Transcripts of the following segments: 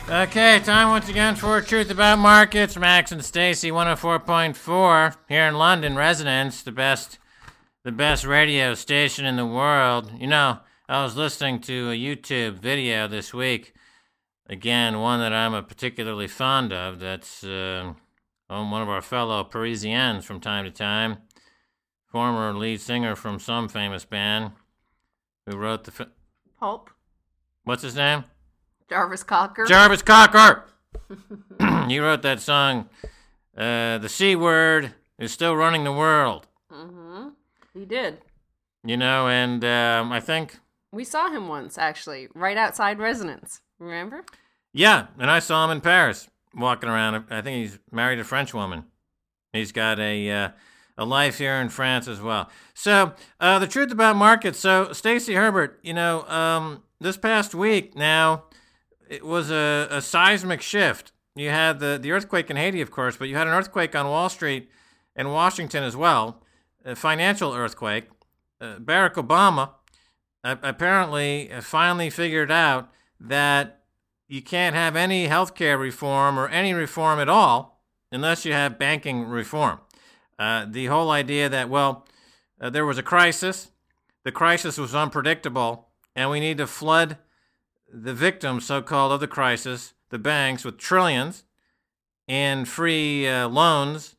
Okay, time once again for Truth About Markets. Max and Stacy, 104.4 here in London, residence, the best radio station in the world. You know, I was listening to a YouTube video this week. Again, one that I'm particularly fond of. That's one of our fellow Parisians from time to time. Former lead singer from some famous band who wrote the... Pulp. What's his name? Jarvis Cocker. Jarvis Cocker! He wrote that song, The C Word is Still Running the World. Mm-hmm. He did. You know, and I think... We saw him once, actually, right outside Resonance. Remember? Yeah, and I saw him in Paris, walking around. I think he's married a French woman. He's got a life here in France as well. So, the truth about markets. So, Stacey Herbert, you know, this past week now... It was a seismic shift. You had the earthquake in Haiti, of course, but you had an earthquake on Wall Street and Washington as well, a financial earthquake. Barack Obama apparently finally figured out that you can't have any healthcare reform or any reform at all unless you have banking reform. The whole idea that, there was a crisis, the crisis was unpredictable, and we need to flood the victims, so-called, of the crisis, the banks, with trillions in free loans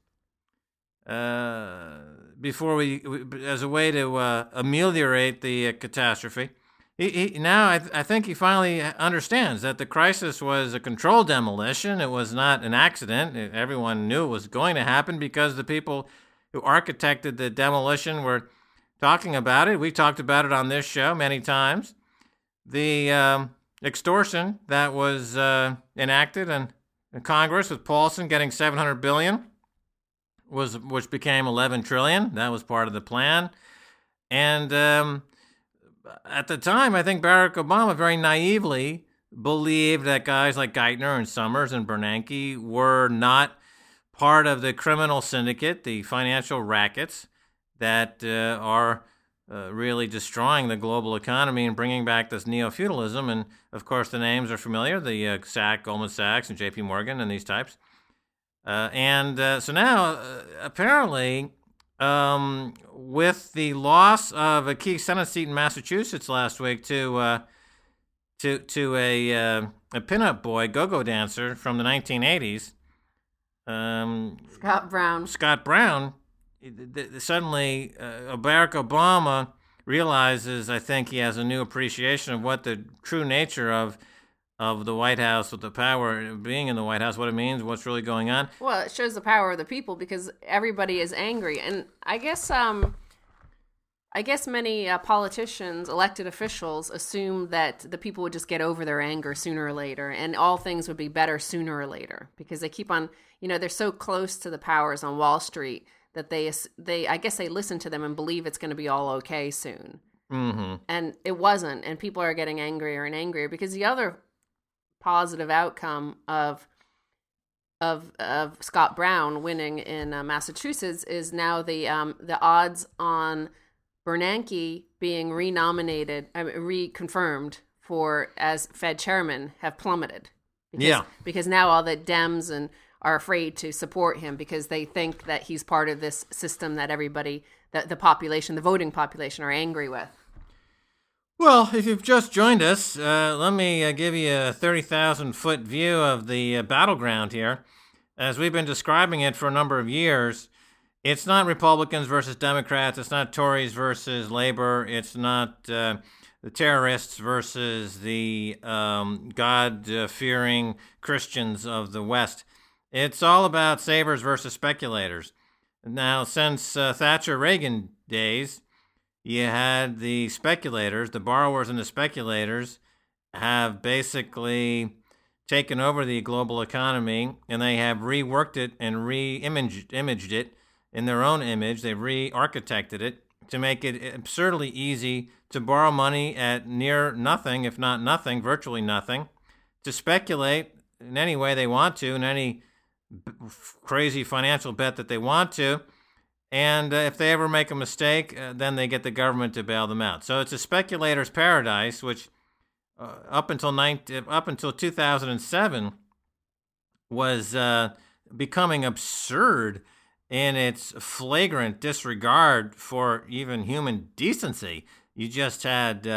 before as a way to ameliorate the catastrophe. I think he finally understands that the crisis was a controlled demolition. It was not an accident. Everyone knew it was going to happen because the people who architected the demolition were talking about it. We talked about it on this show many times. The extortion that was enacted in Congress with Paulson getting $700 billion, which became $11 trillion. That was part of the plan. And at the time, I think Barack Obama very naively believed that guys like Geithner and Summers and Bernanke were not part of the criminal syndicate, the financial rackets that are really destroying the global economy and bringing back this neo-feudalism. And, of course, the names are familiar, the Goldman Sachs and J.P. Morgan and these types. So now, apparently, with the loss of a key Senate seat in Massachusetts last week to a pinup boy, go-go dancer from the 1980s, Scott Brown, suddenly Barack Obama realizes, I think he has a new appreciation of what the true nature of the White House, with the power being in the White House, what it means, what's really going on. Well, it shows the power of the people because everybody is angry. And I guess many politicians, elected officials, assume that the people would just get over their anger sooner or later and all things would be better sooner or later because they keep on, they're so close to the powers on Wall Street that they listen to them and believe it's going to be all okay soon. Mm-hmm. And it wasn't, and people are getting angrier and angrier because the other positive outcome of Scott Brown winning in Massachusetts is now the odds on Bernanke being reconfirmed as Fed chairman have plummeted. Because now all the Dems are afraid to support him because they think that he's part of this system that everybody, the population, the voting population, are angry with. Well, if you've just joined us, let me give you a 30,000-foot view of the battleground here. As we've been describing it for a number of years, it's not Republicans versus Democrats, it's not Tories versus Labor, it's not the terrorists versus the God-fearing Christians of the West. It's all about savers versus speculators. Now, since Thatcher-Reagan days, you had the speculators, the borrowers and the speculators have basically taken over the global economy, and they have reworked it and re-imaged it in their own image. They've re-architected it to make it absurdly easy to borrow money at near nothing, if not nothing, virtually nothing, to speculate in any way they want to, in any crazy financial bet that they want to. And if they ever make a mistake, then they get the government to bail them out. So it's a speculator's paradise, which up until 2007 was becoming absurd in its flagrant disregard for even human decency. You just had,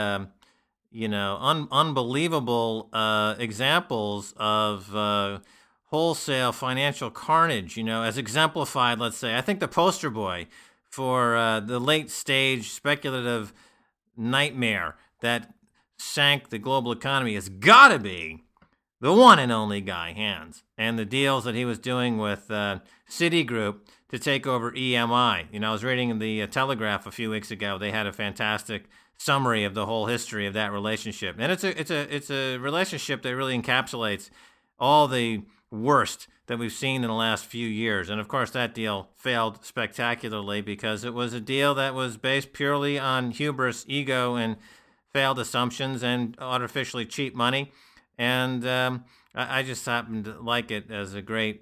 unbelievable examples of wholesale financial carnage, as exemplified, let's say. I think the poster boy for the late stage speculative nightmare that sank the global economy has got to be the one and only Guy Hands and the deals that he was doing with Citigroup to take over EMI. I was reading in the Telegraph a few weeks ago. They had a fantastic summary of the whole history of that relationship, and it's a relationship that really encapsulates all the worst that we've seen in the last few years. And of course, that deal failed spectacularly because it was a deal that was based purely on hubris, ego, and failed assumptions and artificially cheap money. And I just happen to like it as a great,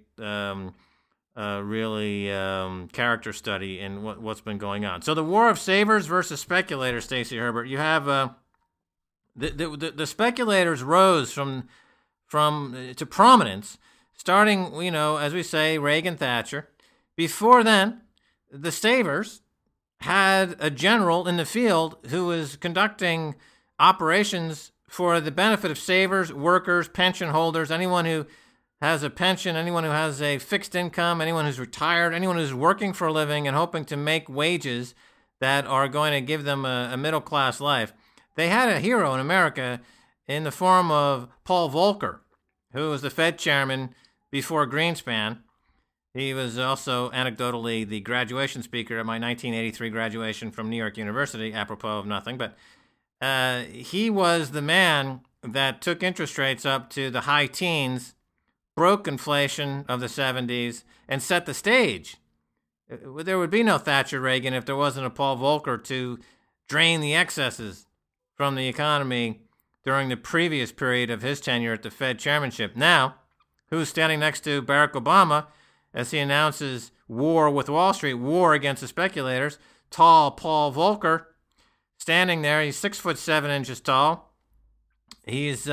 really character study in what's been going on. So the war of savers versus speculators, Stacey Herbert. You have the speculators rose from to prominence, starting, as we say, Reagan, Thatcher. Before then, the savers had a general in the field who was conducting operations for the benefit of savers, workers, pension holders, anyone who has a pension, anyone who has a fixed income, anyone who's retired, anyone who's working for a living and hoping to make wages that are going to give them a middle-class life. They had a hero in America in the form of Paul Volcker, who was the Fed chairman before Greenspan. He was also, anecdotally, the graduation speaker at my 1983 graduation from New York University, apropos of nothing. But he was the man that took interest rates up to the high teens, broke inflation of the 70s, and set the stage. There would be no Thatcher Reagan if there wasn't a Paul Volcker to drain the excesses from the economy during the previous period of his tenure at the Fed chairmanship. Now, who's standing next to Barack Obama as he announces war with Wall Street, war against the speculators? Tall Paul Volcker standing there. He's 6'7" tall. He's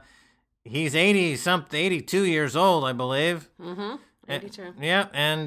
82 years old, I believe. Mm-hmm. 82. Yeah, and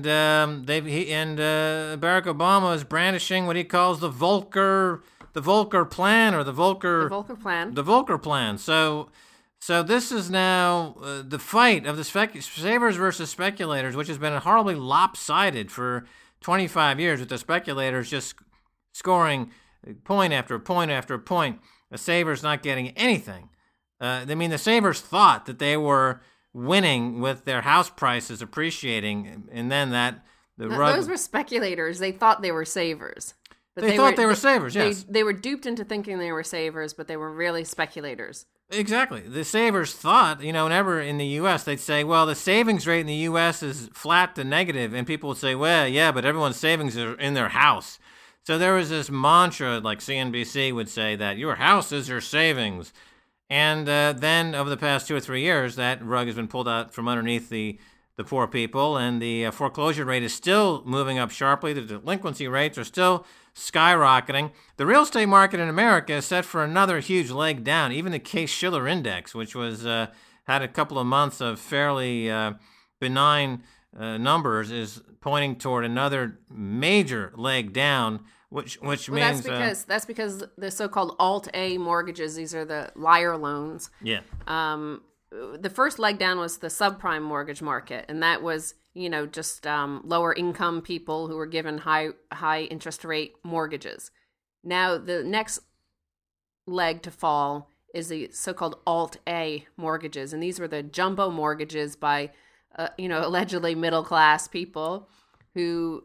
Barack Obama is brandishing what he calls the Volcker plan, or the Volcker plan. So this is now the fight of the savers versus speculators, which has been horribly lopsided for 25 years, with the speculators just scoring point after point after point. The savers not getting anything. The savers thought that they were winning with their house prices appreciating, and then those were speculators. They thought they were savers. But they thought they were savers, yes. They were duped into thinking they were savers, but they were really speculators. Exactly. The savers thought, whenever in the U.S. they'd say, well, the savings rate in the U.S. is flat to negative, and people would say, well, yeah, but everyone's savings are in their house. So there was this mantra, like CNBC would say, that your house is your savings. And then over the past 2 or 3 years, that rug has been pulled out from underneath the poor people, and the foreclosure rate is still moving up sharply. The delinquency rates are still skyrocketing. The real estate market in America is set for another huge leg down. Even the Case-Shiller Index, which was had a couple of months of fairly benign numbers, is pointing toward another major leg down. Which means that's because the so-called Alt-A mortgages, these are the liar loans. Yeah. The first leg down was the subprime mortgage market, and that was just lower income people who were given high interest rate mortgages. Now the next leg to fall is the so-called Alt-A mortgages, and these were the jumbo mortgages by allegedly middle class people who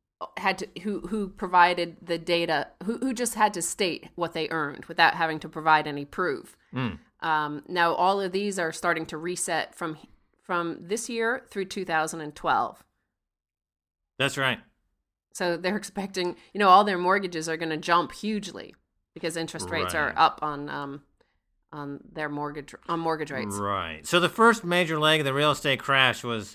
provided the data, who just had to state what they earned without having to provide any proof. Now all of these are starting to reset from this year through 2012. That's right. So they're expecting, all their mortgages are going to jump hugely because interest rates are up on their mortgage rates. Right. So the first major leg of the real estate crash was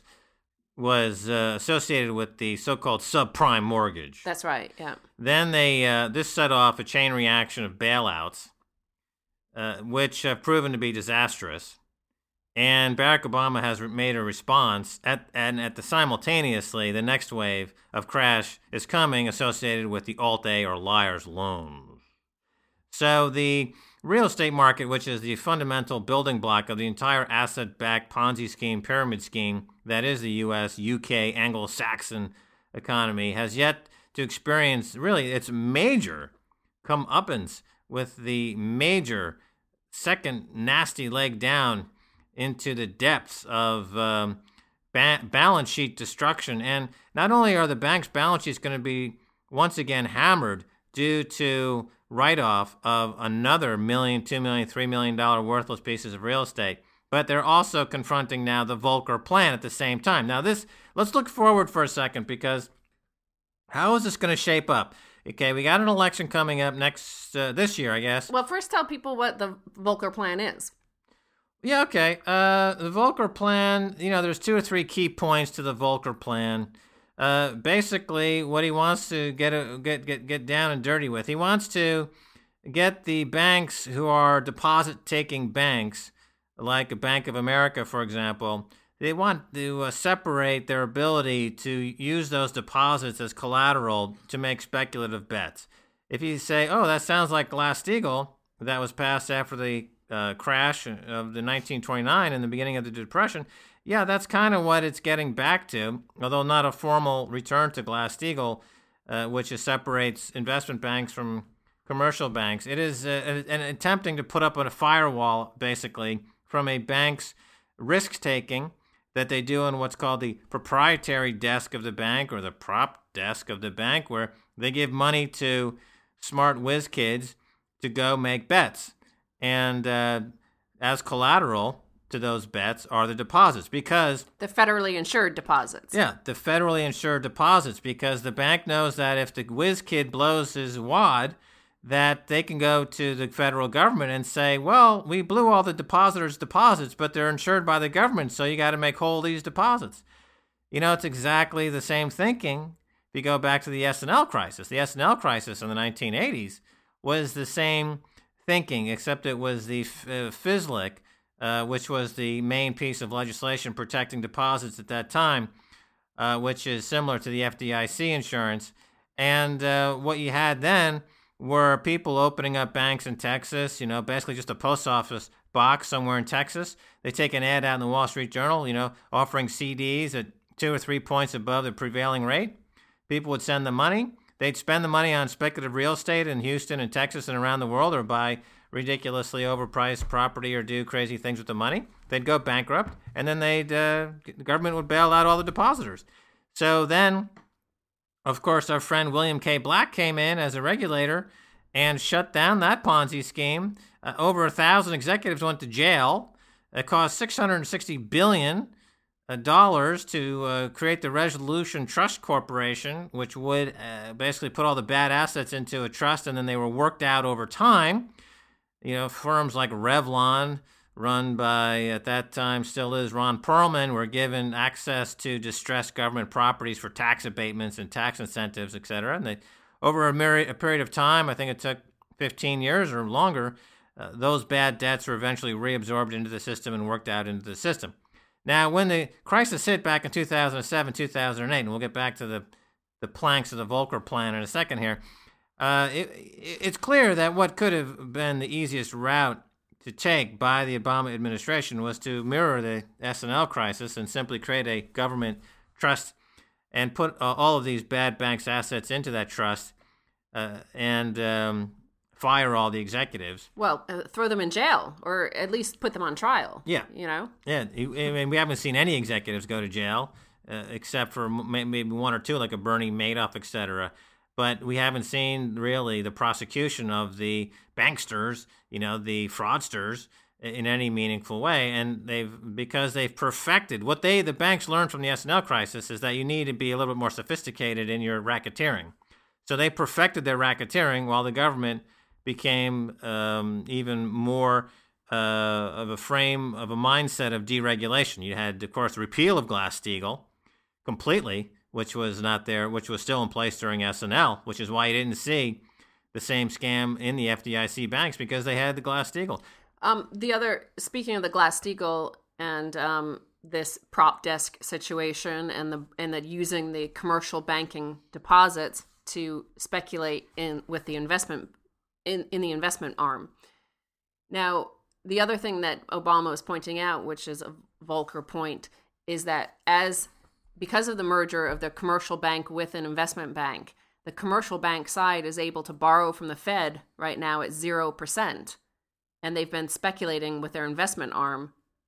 associated with the so-called subprime mortgage. That's right, yeah. Then this set off a chain reaction of bailouts. which have proven to be disastrous. And Barack Obama has made a response, simultaneously, the next wave of crash is coming associated with the Alt-A or liar's loans. So the real estate market, which is the fundamental building block of the entire asset-backed Ponzi scheme, pyramid scheme that is the U.S., UK, Anglo-Saxon economy, has yet to experience really its major comeuppance with the major second nasty leg down into the depths of balance sheet destruction. And not only are the banks' balance sheets going to be once again hammered due to write-off of another $1 million, $2 million, $3 million worthless pieces of real estate, but they're also confronting now the Volcker plan at the same time. Now let's look forward for a second, because how is this going to shape up? Okay, we got an election coming up this year, I guess. Well, first tell people what the Volcker plan is. Yeah, okay. The Volcker plan, there's 2 or 3 key points to the Volcker plan. Basically, what he wants to get down and dirty with, he wants to get the banks who are deposit-taking banks, like a Bank of America, for example, they want to separate their ability to use those deposits as collateral to make speculative bets. If you say, oh, that sounds like Glass-Steagall, that was passed after the crash of the 1929 and the beginning of the Depression, yeah, that's kind of what it's getting back to, although not a formal return to Glass-Steagall, which separates investment banks from commercial banks. It is an attempting to put up a firewall, basically, from a bank's risk-taking that they do in what's called the proprietary desk of the bank, or the prop desk of the bank, where they give money to smart whiz kids to go make bets. And as collateral to those bets are the deposits, because the federally insured deposits. Yeah, the federally insured deposits, because the bank knows that if the whiz kid blows his wad, that they can go to the federal government and say, well, we blew all the depositors' deposits, but they're insured by the government, so you got to make whole these deposits. It's exactly the same thinking if you go back to the S&L crisis. The S&L crisis in the 1980s was the same thinking, except it was the FSLIC, which was the main piece of legislation protecting deposits at that time, which is similar to the FDIC insurance. And what you had then were people opening up banks in Texas, basically just a post office box somewhere in Texas. They take an ad out in the Wall Street Journal, offering CDs at 2 or 3 points above the prevailing rate. People would send the money. They'd spend the money on speculative real estate in Houston and Texas and around the world, or buy ridiculously overpriced property, or do crazy things with the money. They'd go bankrupt, and then the government would bail out all the depositors. So then, of course, our friend William K. Black came in as a regulator and shut down that Ponzi scheme. Over 1,000 executives went to jail. It cost $660 billion to create the Resolution Trust Corporation, which would basically put all the bad assets into a trust, and then they were worked out over time. Firms like Revlon, run by, at that time still is, Ron Perlman, were given access to distressed government properties for tax abatements and tax incentives, etc. And over a period of time, I think it took 15 years or longer, those bad debts were eventually reabsorbed into the system and worked out into the system. Now, when the crisis hit back in 2007, 2008, and we'll get back to the planks of the Volcker plan in a second here, it's clear that what could have been the easiest route to take by the Obama administration was to mirror the S&L crisis and simply create a government trust and put all of these bad banks' assets into that trust and fire all the executives. Well, throw them in jail, or at least put them on trial. Yeah. Yeah, and we haven't seen any executives go to jail, except for maybe 1 or 2, like a Bernie Madoff, etc. But we haven't seen really the prosecution of the banksters, the fraudsters, in any meaningful way. And because they've perfected what the banks learned from the S&L crisis is that you need to be a little bit more sophisticated in your racketeering. So they perfected their racketeering while the government became even more of a mindset of deregulation. You had, of course, the repeal of Glass-Steagall completely, which was not there, which was still in place during S&L, which is why you didn't see the same scam in the FDIC banks because they had the Glass-Steagall. Speaking of the Glass-Steagall and this prop desk situation and the using the commercial banking deposits to speculate with the investment in the investment arm. Now, the other thing that Obama was pointing out, which is a Volcker point, is that because of the merger of the commercial bank with an investment bank, the commercial bank side is able to borrow from the Fed right now at 0%. And they've been speculating with their investment arm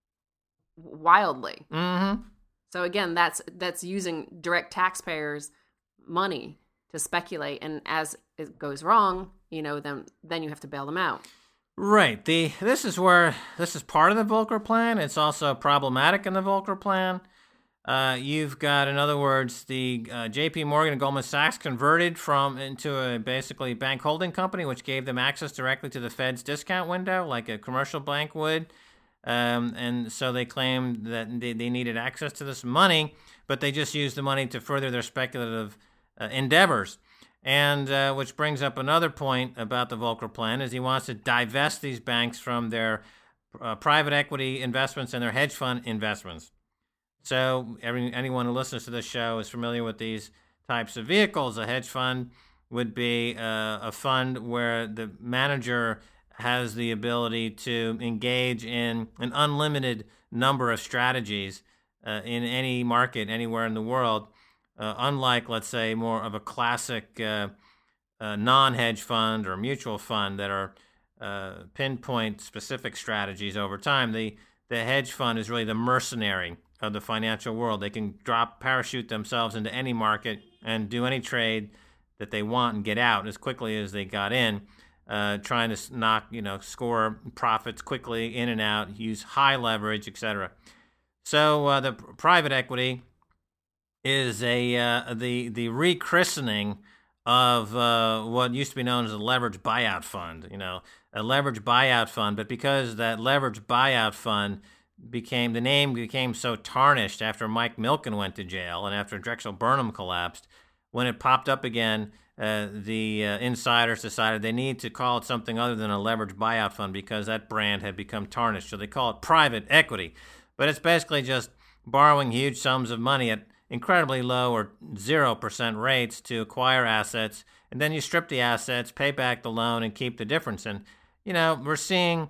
wildly. Mm-hmm. So again, that's using direct taxpayers' money to speculate, and as it goes wrong, then you have to bail them out. Right. This is part of the Volcker plan. It's also problematic in the Volcker plan. You've got, in other words, the J.P. Morgan and Goldman Sachs converted into a basically bank holding company, which gave them access directly to the Fed's discount window, like a commercial bank would. And so they claimed that they needed access to this money, but they just used the money to further their speculative endeavors. And which brings up another point about the Volcker plan, is he wants to divest these banks from their private equity investments and their hedge fund investments. So anyone who listens to this show is familiar with these types of vehicles. A hedge fund would be a fund where the manager has the ability to engage in an unlimited number of strategies in any market anywhere in the world. Unlike, let's say, more of a classic non-hedge fund or mutual fund that are pinpoint specific strategies over time, the hedge fund is really the mercenary of the financial world. They can parachute themselves into any market and do any trade that they want and get out as quickly as they got in, trying to score profits quickly in and out, use high leverage, etc. So the private equity is the rechristening of what used to be known as a leveraged buyout fund. A leveraged buyout fund, but because that leveraged buyout fund the name became so tarnished after Mike Milken went to jail and after Drexel Burnham collapsed, when it popped up again, the insiders decided they need to call it something other than a leveraged buyout fund because that brand had become tarnished. So they call it private equity. But it's basically just borrowing huge sums of money at incredibly low or 0% rates to acquire assets, and then you strip the assets, pay back the loan, and keep the difference. And, we're seeing...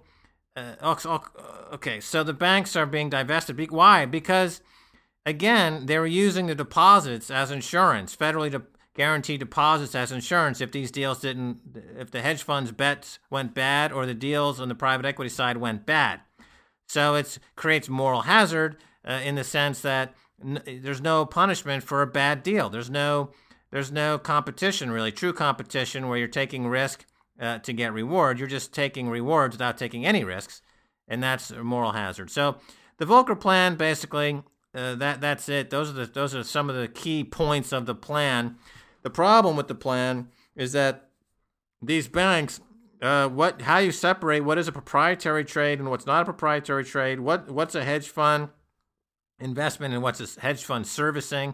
Okay, so the banks are being divested. Why? Because, again, they were using the deposits as insurance, federally guaranteed deposits as insurance if these deals if the hedge funds' bets went bad or the deals on the private equity side went bad. So it creates moral hazard in the sense that there's no punishment for a bad deal. There's no competition, really, true competition where you're taking risk to get reward. You're just taking rewards without taking any risks, and that's a moral hazard. So the Volcker plan, basically, that's it. Those are some of the key points of the plan. The problem with the plan is that these banks, how you separate what is a proprietary trade and what's not a proprietary trade, what's a hedge fund investment and what's a hedge fund servicing,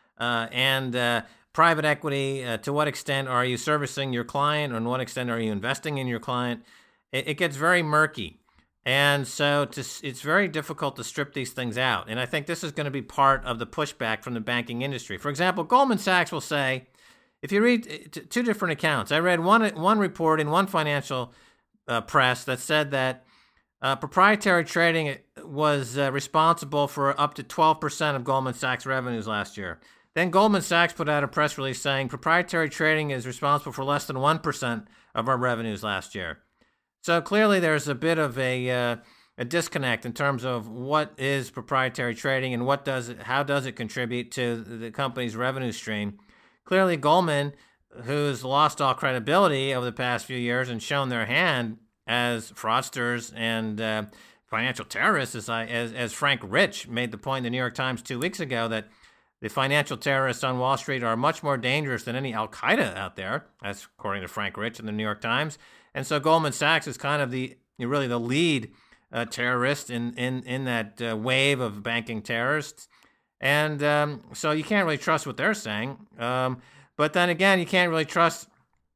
and private equity, to what extent are you servicing your client, or to what extent are you investing in your client? It gets very murky. And so it's very difficult to strip these things out. And I think this is going to be part of the pushback from the banking industry. For example, Goldman Sachs will say, if you read two different accounts, I read one report in one financial press that said that proprietary trading was responsible for up to 12% of Goldman Sachs revenues last year. Then Goldman Sachs put out a press release saying proprietary trading is responsible for less than 1% of our revenues last year. So clearly there's a bit of a disconnect in terms of what is proprietary trading and how does it contribute to the company's revenue stream. Clearly Goldman, who's lost all credibility over the past few years and shown their hand as fraudsters and financial terrorists, as Frank Rich made the point in the New York Times 2 weeks ago, that the financial terrorists on Wall Street are much more dangerous than any Al-Qaeda out there. That's according to Frank Rich in the New York Times. And so Goldman Sachs is kind of really the lead terrorist in that wave of banking terrorists. And so you can't really trust what they're saying. But then again, you can't really trust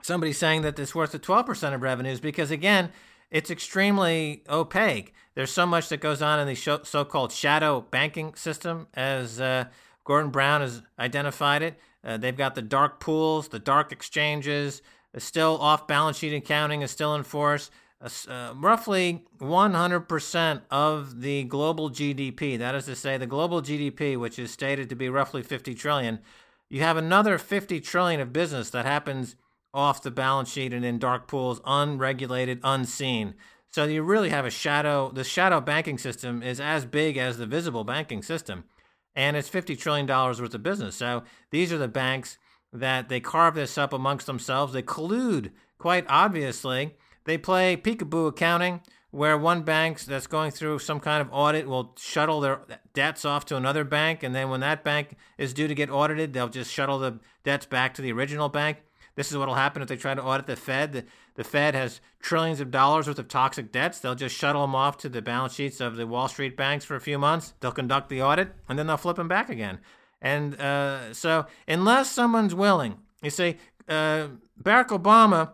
somebody's saying that it's worth the 12% of revenues because, again, it's extremely opaque. There's so much that goes on in the so-called shadow banking system, as Gordon Brown has identified it. They've got the dark pools, the dark exchanges. Still off-balance sheet accounting is still in force. Roughly 100% of the global GDP, that is to say the global GDP, which is stated to be roughly 50 trillion, you have another 50 trillion of business that happens off the balance sheet and in dark pools, unregulated, unseen. So you really have the shadow banking system is as big as the visible banking system, and it's $50 trillion worth of business. So these are the banks that they carve this up amongst themselves. They collude, quite obviously. They play peekaboo accounting, where one bank that's going through some kind of audit will shuttle their debts off to another bank, and then when that bank is due to get audited, they'll just shuttle the debts back to the original bank. This is what will happen if they try to audit the Fed. The Fed has trillions of dollars worth of toxic debts. They'll just shuttle them off to the balance sheets of the Wall Street banks for a few months. They'll conduct the audit, and then they'll flip them back again. And so unless someone's willing, you see, Barack Obama,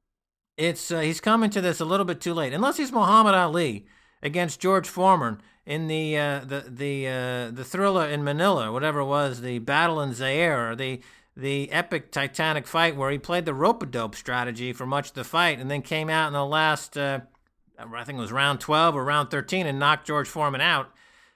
he's coming to this a little bit too late. Unless he's Muhammad Ali against George Foreman in the Thriller in Manila, whatever it was, the Battle in Zaire, or the epic Titanic fight where he played the rope-a-dope strategy for much of the fight and then came out in the last, I think it was round 12 or round 13 and knocked George Foreman out.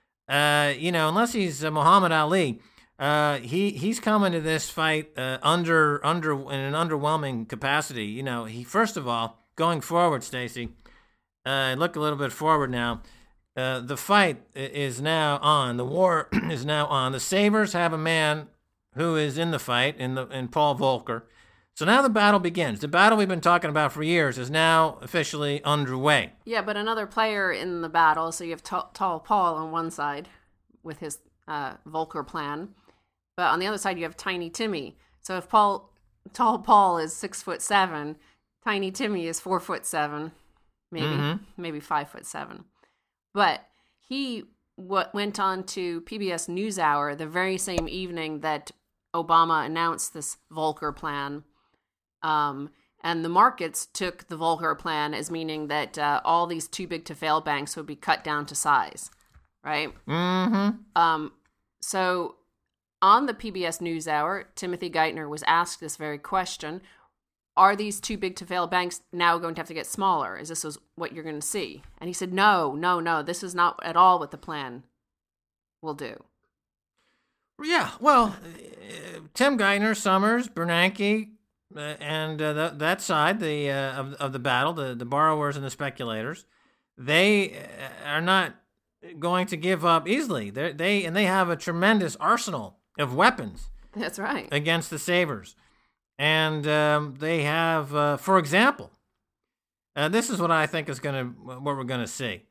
Unless he's Muhammad Ali, he's coming to this fight in an underwhelming capacity. He first of all, going forward, Stacy, look a little bit forward now. The fight is now on. The war is now on. The Sabres have a man who is in the fight, in Paul Volcker. So now the battle begins. The battle we've been talking about for years is now officially underway. Yeah, but another player in the battle, so you have Tall Paul on one side with his Volcker plan, but on the other side you have Tiny Timmy. So if Tall Paul is 6'7", Tiny Timmy is 4'7", maybe 5'7". But he went on to PBS NewsHour the very same evening that Obama announced this Volcker plan, and the markets took the Volcker plan as meaning that all these too big to fail banks would be cut down to size, right? Mm-hmm. So on the PBS NewsHour, Timothy Geithner was asked this very question: are these too big to fail banks now going to have to get smaller? Is this what you're going to see? And he said, no, this is not at all what the plan will do. Yeah, well, Tim Geithner, Summers, Bernanke, and that side of the battle, the borrowers and the speculators, they are not going to give up easily. They have a tremendous arsenal of weapons. That's right. Against the Sabres. And they have, for example, this is what I think is what we're gonna see.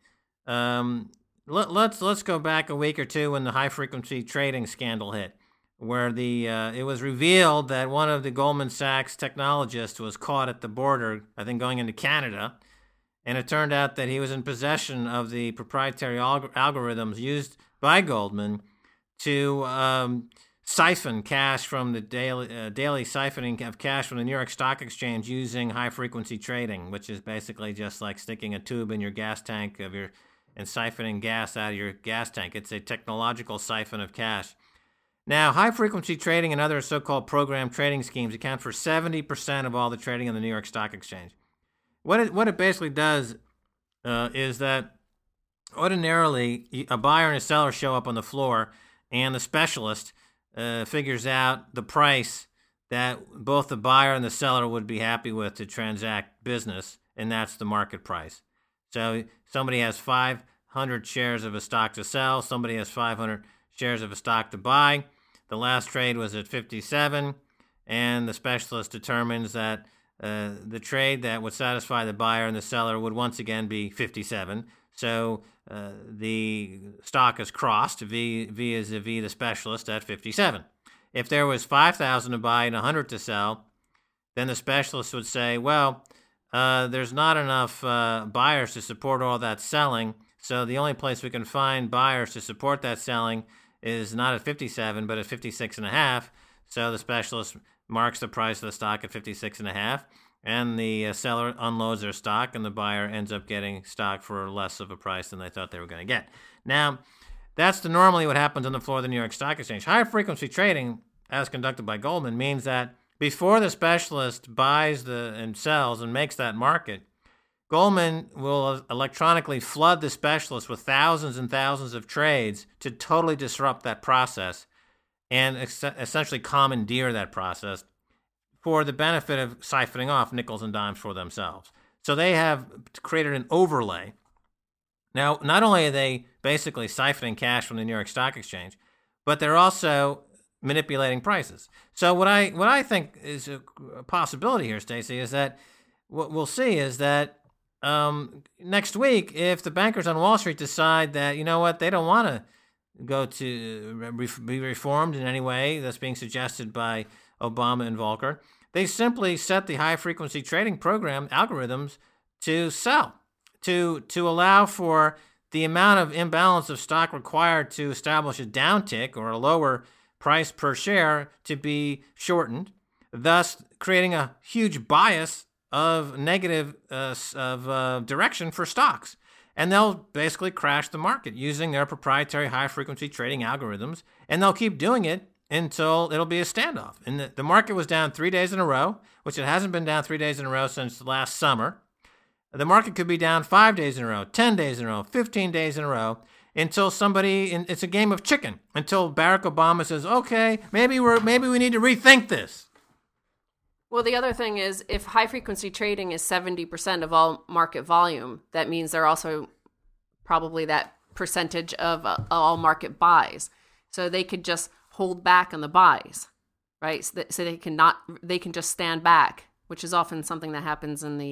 Let's go back a week or two when the high frequency trading scandal hit, where it was revealed that one of the Goldman Sachs technologists was caught at the border, I think going into Canada, and it turned out that he was in possession of the proprietary algorithms used by Goldman to siphon cash from the daily siphoning of cash from the New York Stock Exchange using high-frequency trading, which is basically just like sticking a tube in your gas tank and siphoning gas out of your gas tank. It's a technological siphon of cash. Now, high-frequency trading and other so-called program trading schemes account for 70% of all the trading on the New York Stock Exchange. What it basically does is that ordinarily a buyer and a seller show up on the floor, and the specialist figures out the price that both the buyer and the seller would be happy with to transact business, and that's the market price. So somebody has 500 shares of a stock to sell, somebody has 500 shares of a stock to buy. The last trade was at 57, and the specialist determines that the trade that would satisfy the buyer and the seller would once again be 57. So the stock is crossed, vis-a-vis the specialist at 57. If there was 5,000 to buy and 100 to sell, then the specialist would say, well, there's not enough buyers to support all that selling, so the only place we can find buyers to support that selling is not at 57, but at 56.5. So the specialist marks the price of the stock at 56.5, and the seller unloads their stock, and the buyer ends up getting stock for less of a price than they thought they were going to get. Now, that's normally what happens on the floor of the New York Stock Exchange. High-frequency trading, as conducted by Goldman, means that before the specialist buys and sells and makes that market, Goldman will electronically flood the specialist with thousands and thousands of trades to totally disrupt that process and essentially commandeer that process for the benefit of siphoning off nickels and dimes for themselves. So they have created an overlay. Now, not only are they basically siphoning cash from the New York Stock Exchange, but they're also manipulating prices. So what I think is a possibility here, Stacey, is that what we'll see is that next week, if the bankers on Wall Street decide that, you know what, they don't want to go to be reformed in any way that's being suggested by Obama and Volcker, they simply set the high-frequency trading program algorithms to sell, to allow for the amount of imbalance of stock required to establish a downtick or a lower price per share to be shortened, thus creating a huge bias of negative direction for stocks. And they'll basically crash the market using their proprietary high-frequency trading algorithms, and they'll keep doing it until it'll be a standoff. And the market was down 3 days in a row, which it hasn't been down 3 days in a row since last summer. The market could be down 5 days in a row, 10 days in a row, 15 days in a row, until it's a game of chicken, until Barack Obama says, okay, maybe we need to rethink this. Well, the other thing is, if high-frequency trading is 70% of all market volume, that means they're also probably that percentage of all market buys. So they could just hold back on the buys, right? So they can just stand back, which is often something that happens in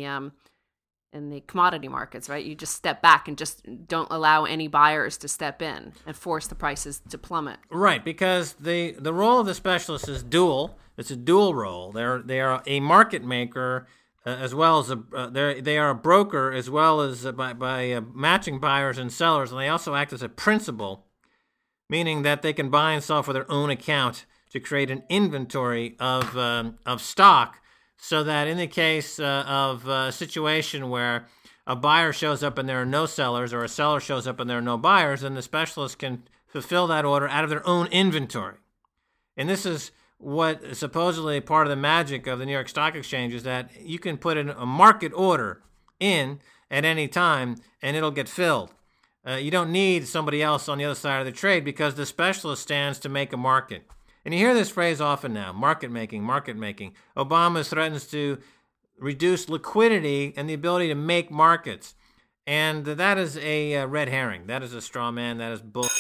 the commodity markets, right? You just step back and just don't allow any buyers to step in and force the prices to plummet. Right, because the role of the specialist is dual. It's a dual role. They are a market maker as well as they are a broker as well as by matching buyers and sellers, and they also act as a principal, meaning that they can buy and sell for their own account to create an inventory of stock, so that in the case of a situation where a buyer shows up and there are no sellers, or a seller shows up and there are no buyers, then the specialist can fulfill that order out of their own inventory. And this is what is supposedly part of the magic of the New York Stock Exchange, is that you can put in a market order in at any time and it'll get filled. You don't need somebody else on the other side of the trade because the specialist stands to make a market. And you hear this phrase often now, market making, market making. Obama threatens to reduce liquidity and the ability to make markets. And that is a red herring. That is a straw man. That is bull.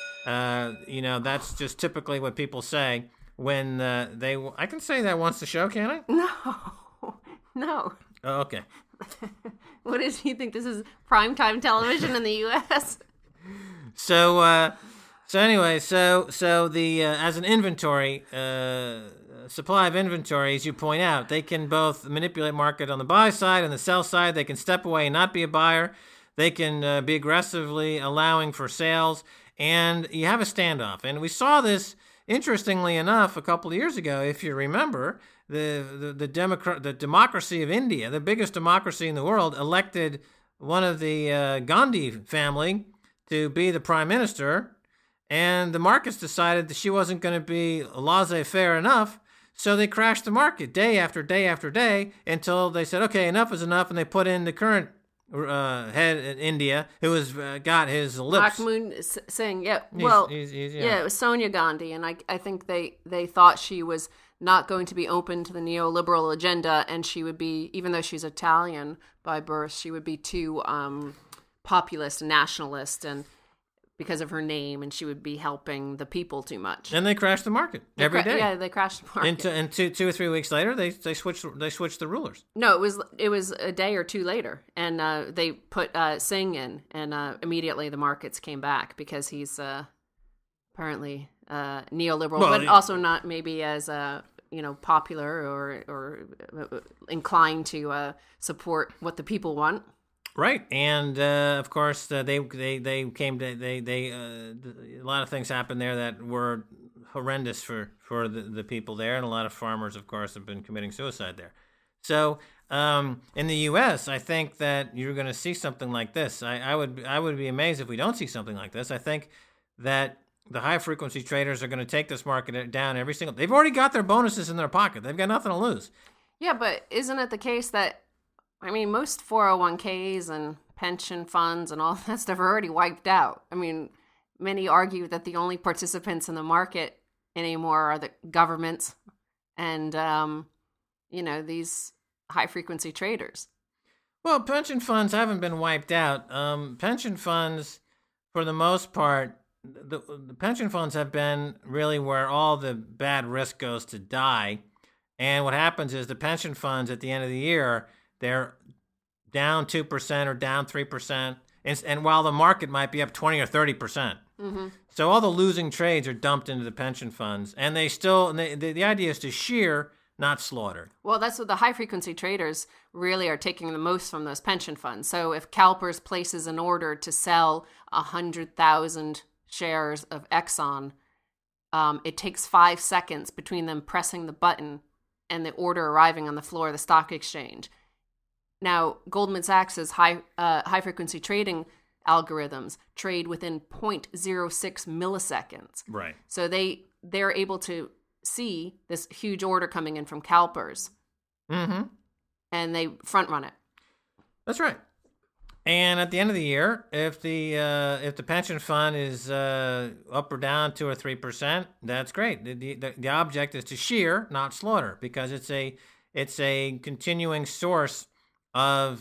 That's just typically what people say when I can say that once a show, can I? No. Oh, okay. What is, you think this is primetime television in the U.S.? So anyway, the as an inventory, supply of inventory, as you point out, they can both manipulate market on the buy side and the sell side. They can step away and not be a buyer. They can be aggressively allowing for sales, and you have a standoff. And we saw this, interestingly enough, a couple of years ago, if you remember. The democracy of India, the biggest democracy in the world, elected one of the Gandhi family to be the prime minister, and the markets decided that she wasn't going to be laissez-faire enough, so they crashed the market day after day after day until they said, okay, enough is enough, and they put in the current head in India, who has got his lips. Manmohan Singh, yeah. Well, it was Sonia Gandhi, and I think they thought she was not going to be open to the neoliberal agenda, and she would be, even though she's Italian by birth, she would be too populist and nationalist, and because of her name, and she would be helping the people too much. And they crashed the market every day. Yeah, they crashed the market. And two or 3 weeks later, they switched the rulers. No, it was a day or two later, and they put Singh in, and immediately the markets came back because he's apparently neoliberal, but also not maybe as popular or inclined to support what the people want. Right, and of course they came to a lot of things happened there that were horrendous for the people there, and a lot of farmers, of course, have been committing suicide there. So in the U.S., I think that you're going to see something like this. I would be amazed if we don't see something like this. I think that the high-frequency traders are going to take this market down every single. They've already got their bonuses in their pocket. They've got nothing to lose. Yeah, but isn't it the case that, I mean, most 401ks and pension funds and all that stuff are already wiped out? I mean, many argue that the only participants in the market anymore are the governments and, these high-frequency traders. Well, pension funds haven't been wiped out. Pension funds, for the most part, the pension funds have been really where all the bad risk goes to die. And what happens is the pension funds at the end of the year, they're down 2% or down 3%. And while the market might be up 20 or 30%. Mm-hmm. So all the losing trades are dumped into the pension funds. And the idea is to shear, not slaughter. Well, that's what the high-frequency traders really are taking the most from those pension funds. So if CalPERS places an order to sell 100,000 shares of Exxon, it takes 5 seconds between them pressing the button and the order arriving on the floor of the stock exchange. Now, Goldman Sachs's high-frequency trading algorithms trade within 0.06 milliseconds. Right. So they're able to see this huge order coming in from CalPERS. Mm-hmm. And they front run it. That's right. And at the end of the year, if the pension fund is up or down 2 or 3%, that's great. The object is to shear, not slaughter, because it's a continuing source of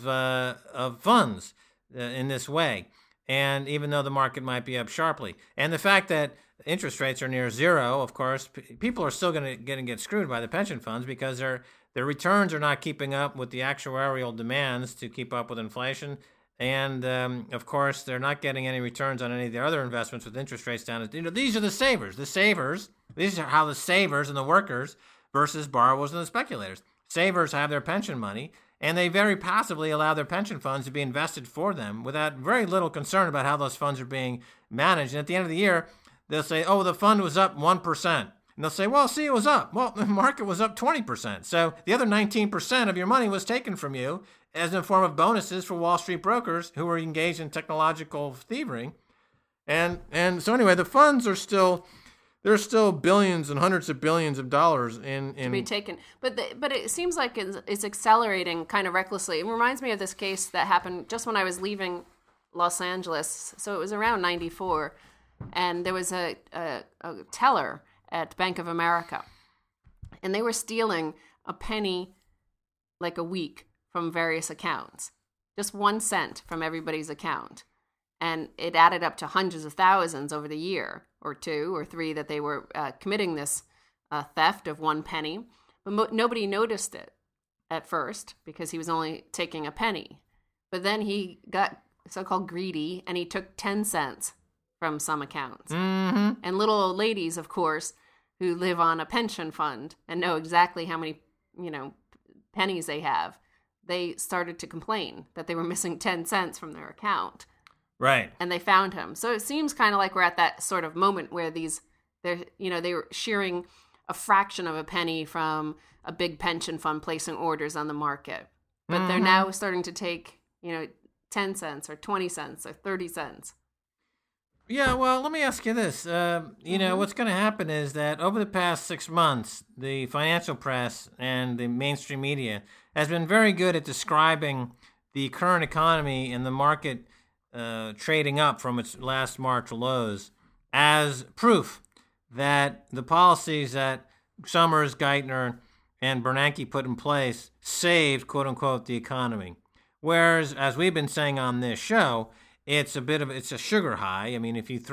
funds in this way. And even though the market might be up sharply, and the fact that interest rates are near zero, of course, people are still going to get screwed by the pension funds because their returns are not keeping up with the actuarial demands to keep up with inflation. And, of course, they're not getting any returns on any of their other investments with interest rates down. These are the savers. These are how the savers and the workers versus borrowers and the speculators. Savers have their pension money, and they very passively allow their pension funds to be invested for them without very little concern about how those funds are being managed. And at the end of the year, they'll say, oh, the fund was up 1%. And they'll say, well, see, it was up. Well, the market was up 20%. So the other 19% of your money was taken from you as in the form of bonuses for Wall Street brokers who are engaged in technological thievery. And so anyway, the funds are still, there's still billions and hundreds of billions of dollars in to be taken. But it seems like it's accelerating kind of recklessly. It reminds me of this case that happened just when I was leaving Los Angeles. So it was around 94. And there was a teller at Bank of America. And they were stealing a penny like a week from various accounts. Just 1 cent from everybody's account. And it added up to hundreds of thousands over the year, or 2 or 3 that they were committing this theft of 1 penny. But nobody noticed it at first because he was only taking a penny. But then he got so-called greedy and he took 10 cents from some accounts. Mm-hmm. And little old ladies, of course, who live on a pension fund and know exactly how many, pennies they have, they started to complain that they were missing 10 cents from their account. Right. And they found him. So it seems kind of like we're at that sort of moment where they were shearing a fraction of a penny from a big pension fund placing orders on the market. But they're now starting to take, 10 cents or 20 cents or 30 cents. Yeah, well, let me ask you this. What's going to happen is that over the past 6 months, the financial press and the mainstream media has been very good at describing the current economy and the market trading up from its last March lows as proof that the policies that Summers, Geithner, and Bernanke put in place saved, quote unquote, the economy. Whereas, as we've been saying on this show, it's a sugar high. I mean, if you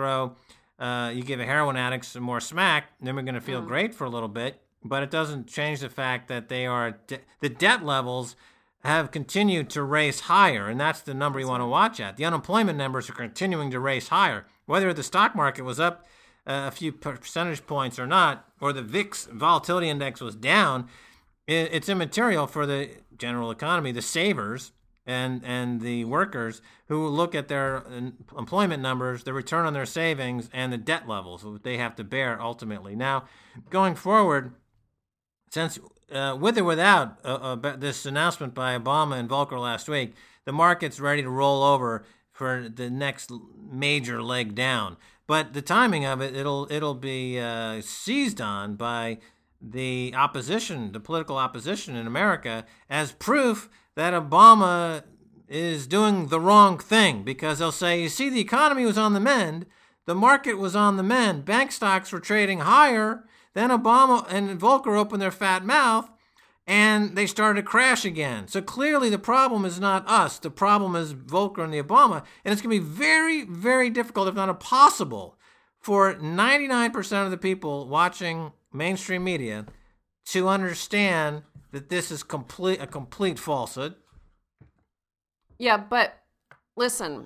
you give a heroin addict some more smack, then we're going to feel great for a little bit, but it doesn't change the fact that the debt levels have continued to race higher, and that's the number you want to watch at. The unemployment numbers are continuing to race higher. Whether the stock market was up a few percentage points or not, or the VIX volatility index was down, it's immaterial for the general economy. The savers and the workers who look at their employment numbers, the return on their savings, and the debt levels that they have to bear ultimately. Now, going forward, since with or without this announcement by Obama and Volcker last week, the market's ready to roll over for the next major leg down. But the timing of it, it'll be seized on by the opposition, the political opposition in America, as proof that Obama is doing the wrong thing, because they'll say, you see, the economy was on the mend, the market was on the mend, bank stocks were trading higher, then Obama and Volcker opened their fat mouth, and they started to crash again. So clearly the problem is not us, the problem is Volcker and the Obama, and it's going to be very, very difficult, if not impossible, for 99% of the people watching mainstream media to understand that this is a complete falsehood. Yeah, but listen,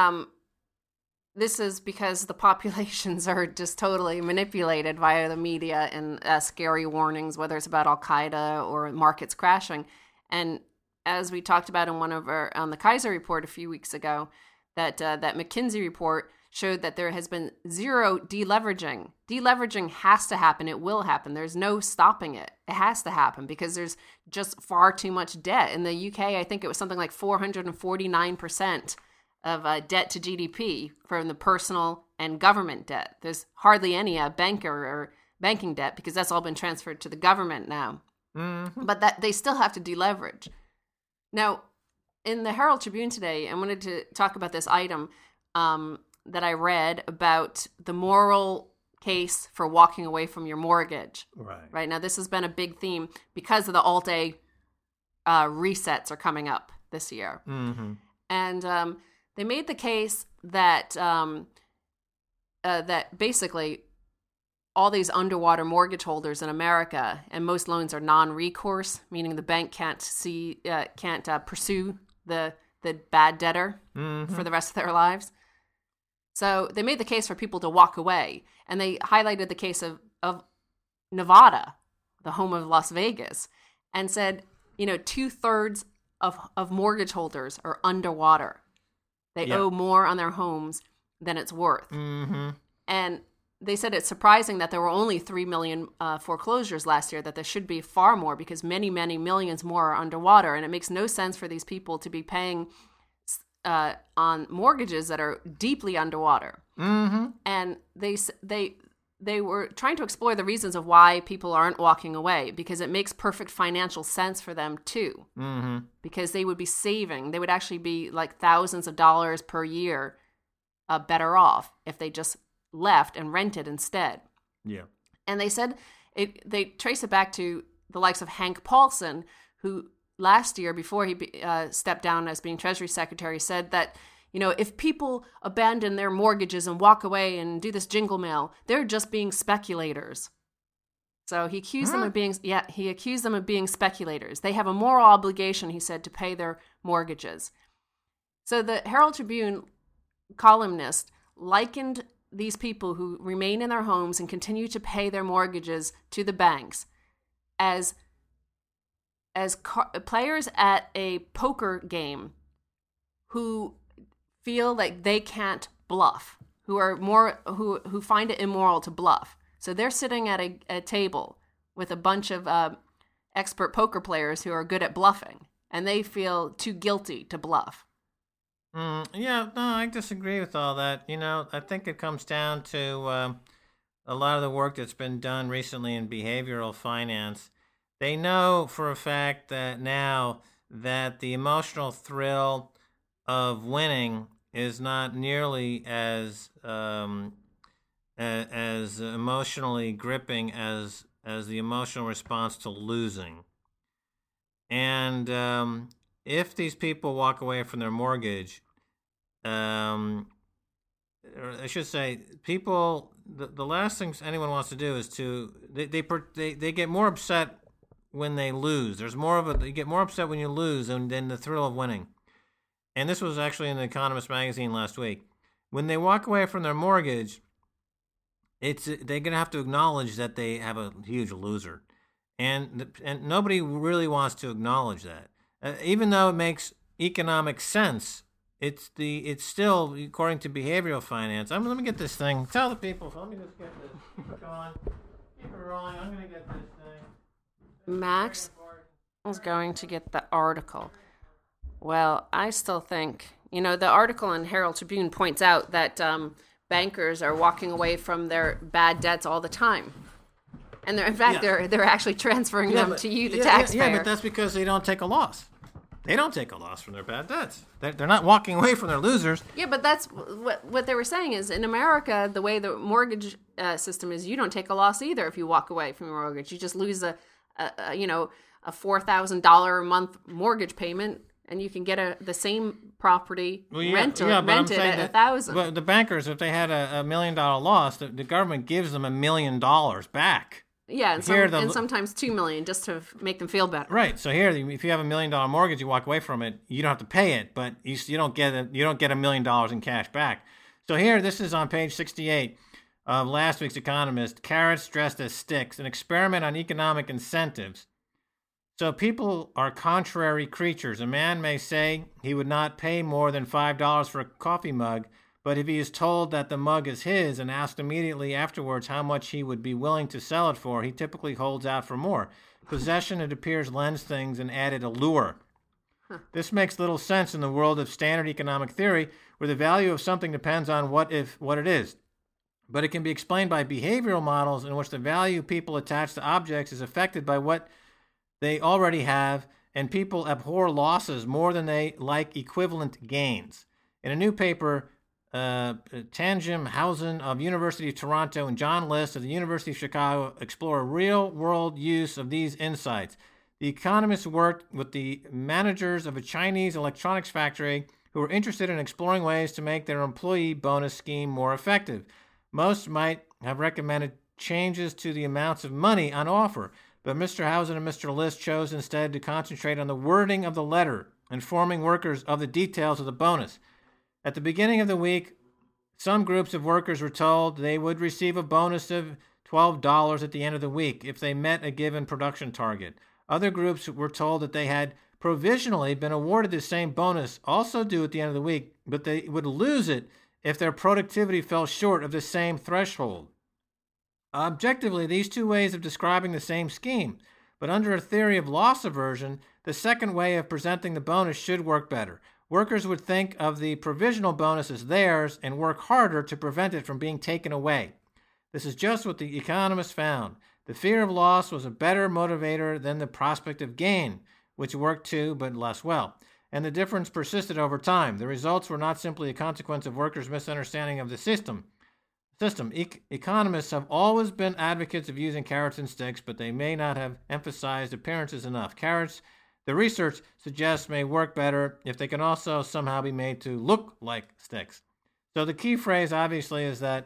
this is because the populations are just totally manipulated via the media and scary warnings, whether it's about Al-Qaeda or markets crashing. And as we talked about on the Kaiser report a few weeks ago, that McKinsey report showed that there has been zero deleveraging. Deleveraging has to happen. It will happen. There's no stopping it. It has to happen because there's just far too much debt. In the UK, I think it was something like 449% of debt to GDP from the personal and government debt. There's hardly any banker or banking debt because that's all been transferred to the government now. Mm-hmm. But that they still have to deleverage. Now, in the Herald Tribune today, I wanted to talk about this item that I read about the moral case for walking away from your mortgage. Right now, this has been a big theme because of the Alt-A resets are coming up this year. Mm-hmm. And they made the case that that basically all these underwater mortgage holders in America, and most loans are non-recourse, meaning the bank can't pursue the bad debtor for the rest of their lives. So they made the case for people to walk away, and they highlighted the case of Nevada, the home of Las Vegas, and said, 2/3 of mortgage holders are underwater. They owe more on their homes than it's worth. Mm-hmm. And they said it's surprising that there were only 3 million foreclosures last year, that there should be far more because many, many millions more are underwater. And it makes no sense for these people to be paying on mortgages that are deeply underwater. Mm-hmm. And they were trying to explore the reasons of why people aren't walking away, because it makes perfect financial sense for them too. Mm-hmm. Because they would be saving. They would actually be like thousands of dollars per year better off if they just left and rented instead. Yeah. And they said they trace it back to the likes of Hank Paulson, who last year, before he stepped down as being Treasury Secretary, said that, if people abandon their mortgages and walk away and do this jingle mail, they're just being speculators. So he accused them of being speculators. They have a moral obligation, he said, to pay their mortgages. So the Herald Tribune columnist likened these people who remain in their homes and continue to pay their mortgages to the banks as players at a poker game who feel like they can't bluff, who find it immoral to bluff. So they're sitting at a table with a bunch of expert poker players who are good at bluffing, and they feel too guilty to bluff. I disagree with all that. I think it comes down to a lot of the work that's been done recently in behavioral finance. They know for a fact that now that the emotional thrill of winning is not nearly as emotionally gripping as the emotional response to losing. And if these people walk away from their mortgage, or I should say, people, the last thing anyone wants to do is they get more upset when they lose. You get more upset when you lose than the thrill of winning. And this was actually in the Economist magazine last week. When they walk away from their mortgage, they're going to have to acknowledge that they have a huge loser. And nobody really wants to acknowledge that. Even though it makes economic sense. It's still, according to behavioral finance. Let me get this thing. Tell the people. So let me just get this. Keep it going. Keep it rolling. I'm going to get this thing. Max is going to get the article. Well, I still think, the article in Herald Tribune points out that bankers are walking away from their bad debts all the time. And they're actually transferring them to you, the taxpayer. Yeah, but that's because they don't take a loss. They don't take a loss from their bad debts. They're not walking away from their losers. Yeah, but that's what they were saying is in America, the way the mortgage system is, you don't take a loss either if you walk away from your mortgage. You just lose a $4,000 a month mortgage payment, and you can get the same property rented at $1,000. But the bankers, if they had a $1 million loss, the government gives them $1 million back. Yeah, and sometimes $2 million just to make them feel better. Right. So here, if you have $1 million mortgage, you walk away from it. You don't have to pay it, but you don't get $1 million in cash back. So here, this is on page 68 of last week's Economist. Carrots dressed as sticks, an experiment on economic incentives. So people are contrary creatures. A man may say he would not pay more than $5 for a coffee mug, but if he is told that the mug is his and asked immediately afterwards how much he would be willing to sell it for, he typically holds out for more. Possession, it appears, lends things an added allure. This makes little sense in the world of standard economic theory, where the value of something depends on what it is. But it can be explained by behavioral models in which the value people attach to objects is affected by what they already have, and people abhor losses more than they like equivalent gains. In a new paper, Tanjim Housen of University of Toronto and John List of the University of Chicago explore real-world use of these insights. The economists worked with the managers of a Chinese electronics factory who were interested in exploring ways to make their employee bonus scheme more effective. Most might have recommended changes to the amounts of money on offer, but Mr. Housen and Mr. List chose instead to concentrate on the wording of the letter, informing workers of the details of the bonus. At the beginning of the week, some groups of workers were told they would receive a bonus of $12 at the end of the week if they met a given production target. Other groups were told that they had provisionally been awarded the same bonus, also due at the end of the week, but they would lose it if their productivity fell short of the same threshold. Objectively, these two ways of describing the same scheme, but under a theory of loss aversion, the second way of presenting the bonus should work better. Workers would think of the provisional bonus as theirs and work harder to prevent it from being taken away. This is just what the economists found. The fear of loss was a better motivator than the prospect of gain, which worked too, but less well. And the difference persisted over time. The results were not simply a consequence of workers' misunderstanding of the system. Economists have always been advocates of using carrots and sticks, but they may not have emphasized appearances enough. Carrots, the research suggests, may work better if they can also somehow be made to look like sticks. So the key phrase, obviously, is that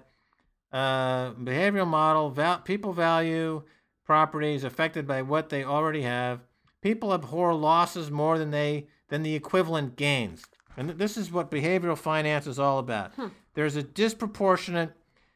behavioral model, people value properties affected by what they already have. People abhor losses more than the equivalent gains. And this is what behavioral finance is all about. There's a disproportionate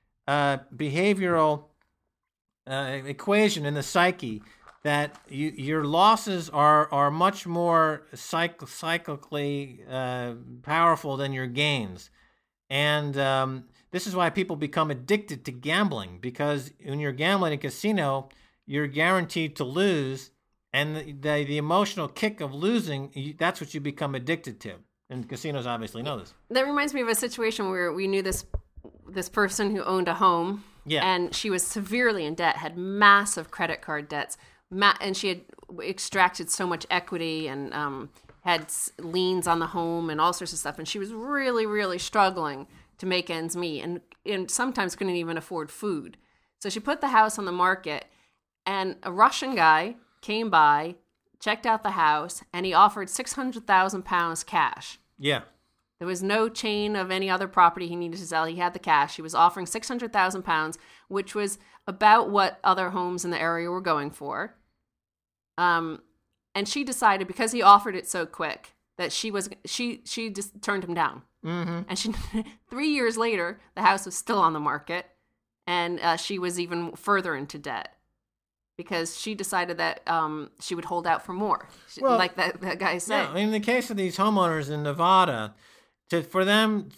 behavioral equation in the psyche that your losses are much more cyclically powerful than your gains. And this is why people become addicted to gambling, because when you're gambling in a casino, you're guaranteed to lose, and the emotional kick of losing, that's what you become addicted to. And casinos obviously know this. That reminds me of a situation where we knew this person who owned a home, and she was severely in debt, had massive credit card debts, and she had extracted so much equity and had liens on the home and all sorts of stuff, and she was really, really struggling to make ends meet, and sometimes couldn't even afford food. So she put the house on the market, and a Russian guy came by, checked out the house, and he offered 600,000 pounds cash. Yeah. There was no chain of any other property he needed to sell. He had the cash. He was offering 600,000 pounds, which was about what other homes in the area were going for. And she decided, because he offered it so quick, that she just turned him down. Mm-hmm. And 3 years later, the house was still on the market, and she was even further into debt. because she decided that she would hold out for more, Well, like that guy said. Yeah, in the case of these homeowners in Nevada, for them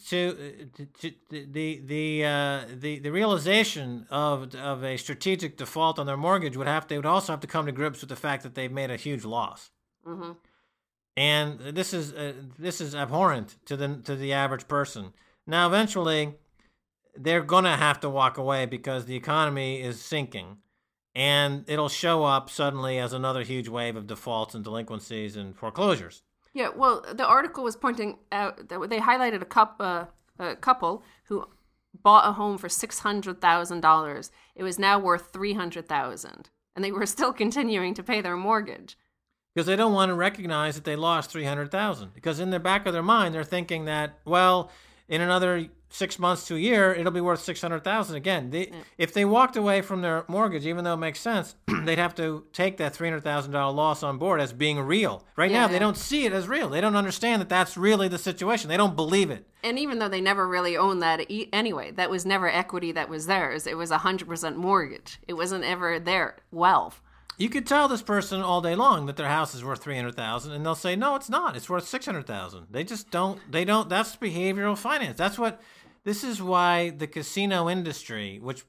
the realization of a strategic default on their mortgage they would also have to come to grips with the fact that they've made a huge loss. Mm-hmm. And this is abhorrent to the average person. Now, eventually, they're going to have to walk away because the economy is sinking, and it'll show up suddenly as another huge wave of defaults and delinquencies and foreclosures. Yeah, well, the article was pointing out that they highlighted a couple who bought a home for $600,000. It was now worth $300,000, and they were still continuing to pay their mortgage. Because they don't want to recognize that they lost $300,000. Because in the back of their mind, they're thinking that, well, in another 6 months to a year, it'll be worth $600,000 again. If they walked away from their mortgage, even though it makes sense, they'd have to take that $300,000 loss on board as being real. Right now, they don't see it as real. They don't understand that that's really the situation. They don't believe it. And even though they never really owned that anyway, that was never equity that was theirs. It was 100% mortgage. It wasn't ever their wealth. You could tell this person all day long that their house is worth $300,000, and they'll say, "No, it's not. It's worth $600,000." They just don't. They don't. That's behavioral finance. That's what. This is why the casino industry, which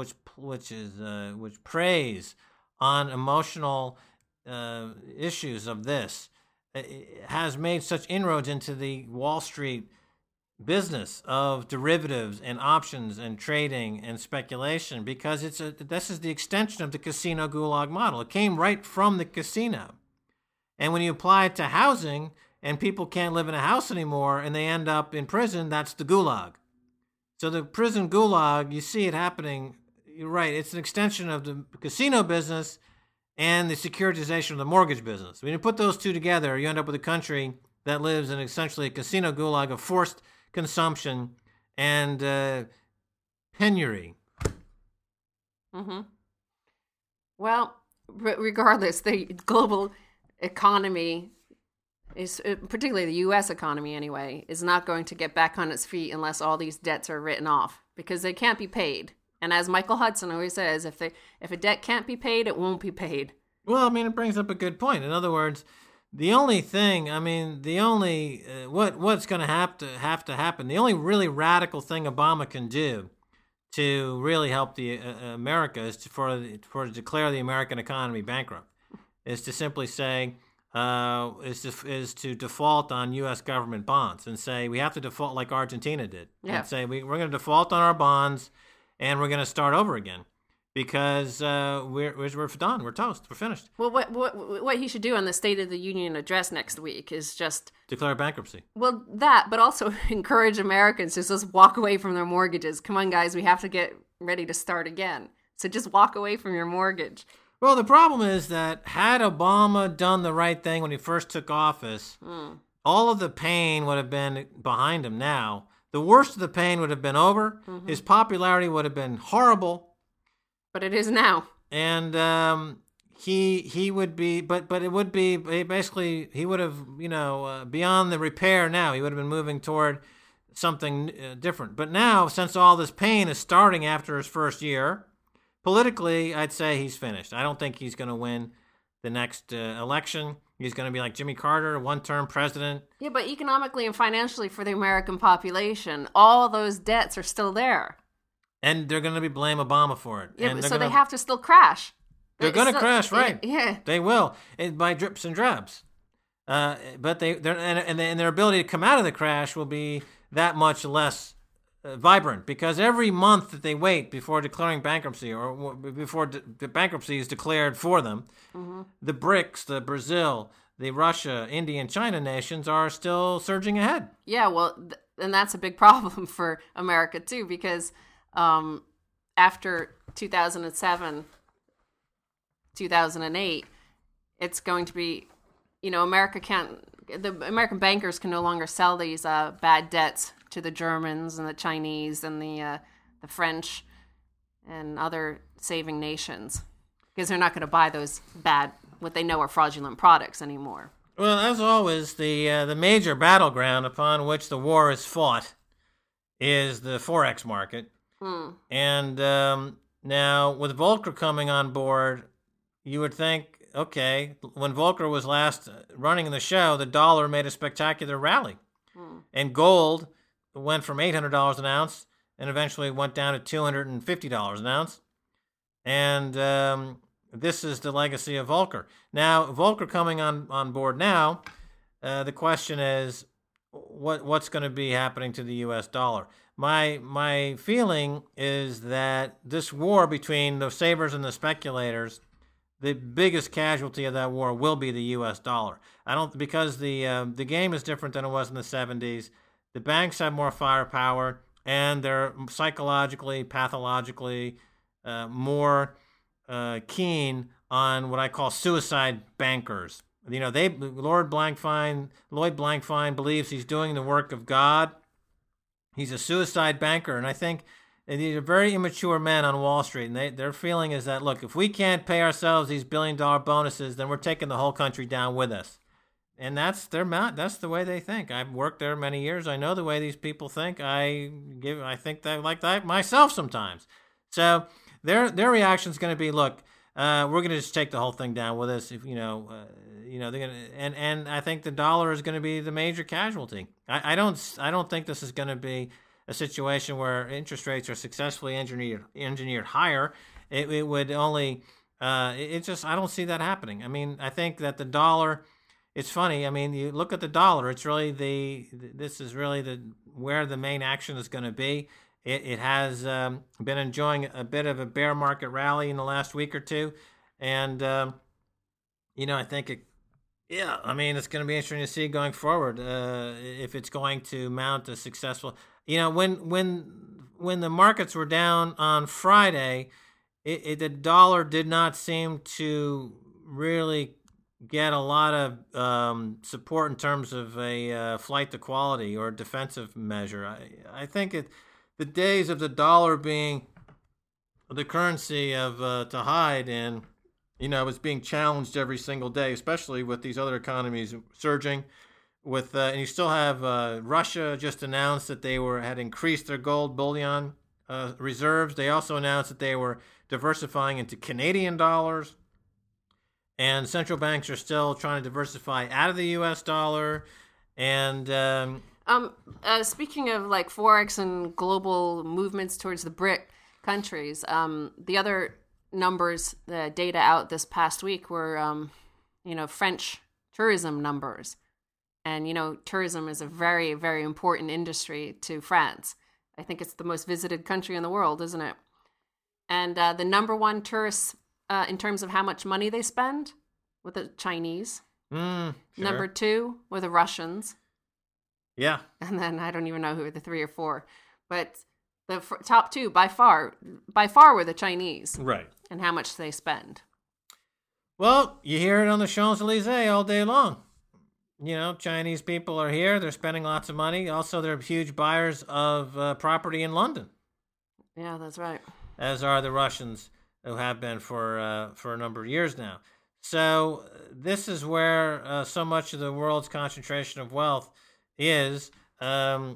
preys on emotional issues of this, has made such inroads into the Wall Street business of derivatives and options and trading and speculation, because this is the extension of the casino gulag model. It came right from the casino. And when you apply it to housing and people can't live in a house anymore and they end up in prison, that's the gulag. So the prison gulag, you see it happening. You're right. It's an extension of the casino business and the securitization of the mortgage business. When you put those two together, you end up with a country that lives in essentially a casino gulag of forced consumption and penury. Mm-hmm. Well, regardless, the global economy is, particularly the U.S. economy anyway, is not going to get back on its feet unless all these debts are written off, because they can't be paid. And as Michael Hudson always says, if a debt can't be paid, it won't be paid. Well, I mean, it brings up a good point. In other words, the only thing, what's going to have to happen, the only really radical thing Obama can do to really help the America is to declare the American economy bankrupt, is to simply say, is to default on U.S. government bonds and say we have to default like Argentina did. Yeah. And say we're going to default on our bonds and we're going to start over again. Because we're done, we're toast, we're finished. Well, what he should do on the State of the Union address next week is just declare bankruptcy. Well, that, but also encourage Americans to just walk away from their mortgages. Come on, guys, we have to get ready to start again. So just walk away from your mortgage. Well, the problem is that had Obama done the right thing when he first took office, all of the pain would have been behind him now. The worst of the pain would have been over. Mm-hmm. His popularity would have been horrible. But it is now. And he would be, but it would be basically, he would have, beyond the repair now, he would have been moving toward something different. But now, since all this pain is starting after his first year, politically, I'd say he's finished. I don't think he's going to win the next election. He's going to be like Jimmy Carter, one-term president. Yeah, but economically and financially for the American population, all those debts are still there. And they're going to blame Obama for it. Yeah, so they have to still crash. They're going to crash, right? Yeah, they will, by drips and drabs. But their ability to come out of the crash will be that much less vibrant, because every month that they wait before declaring bankruptcy, or before the bankruptcy is declared for them, the BRICS, the Brazil, the Russia, India, and China nations are still surging ahead. Yeah, well, and that's a big problem for America too, because after 2007, 2008, it's going to be, the American bankers can no longer sell these bad debts to the Germans and the Chinese and the French and other saving nations, because they're not going to buy those bad, what they know are fraudulent products anymore. Well, as always, the major battleground upon which the war is fought is the Forex market. And now, with Volcker coming on board, you would think, okay, when Volcker was last running the show, the dollar made a spectacular rally. And gold went from $800 an ounce and eventually went down to $250 an ounce. And this is the legacy of Volcker. Now, Volcker coming on board now, the question is, what's going to be happening to the U.S. dollar? My feeling is that this war between the savers and the speculators, the biggest casualty of that war will be the U.S. dollar. Because the game is different than it was in the 70s. The banks have more firepower, and they're psychologically, pathologically more keen on what I call suicide bankers. Lloyd Blankfein believes he's doing the work of God. He's a suicide banker, and I think these are very immature men on Wall Street, and their feeling is that, look, if we can't pay ourselves these billion-dollar bonuses, then we're taking the whole country down with us. And that's the way they think. I've worked there many years. I know the way these people think. I think that like that myself sometimes. So their reaction is going to be, look, we're going to just take the whole thing down with us. If they're going to, and I think the dollar is going to be the major casualty. I don't think this is going to be a situation where interest rates are successfully engineered higher. It would only I don't see that happening. I mean, I think that the dollar. It's funny. I mean, you look at the dollar. It's really where the main action is going to be. It has been enjoying a bit of a bear market rally in the last week or two, and I think it's going to be interesting to see going forward if it's going to mount a successful. When the markets were down on Friday, the dollar did not seem to really get a lot of support in terms of a flight to quality or defensive measure. I think the days of the dollar being the currency of to hide and it's being challenged every single day, especially with these other economies surging. And you still have Russia just announced that they had increased their gold bullion reserves. They also announced that they were diversifying into Canadian dollars. And central banks are still trying to diversify out of the U.S. dollar. And speaking of like Forex and global movements towards the BRIC countries, the other numbers, the data out this past week were, French tourism numbers. And, tourism is a very, very important industry to France. I think it's the most visited country in the world, isn't it? And the number one tourists in terms of how much money they spend with the Chinese. Sure. Number two were the Russians. Yeah. And then I don't even know who were the three or four. But the top two by far were the Chinese. Right. And how much they spend. Well, you hear it on the Champs-Elysees all day long. Chinese people are here. They're spending lots of money. Also, they're huge buyers of property in London. Yeah, that's right. As are the Russians, who have been for a number of years now. So this is where so much of the world's concentration of wealth is, I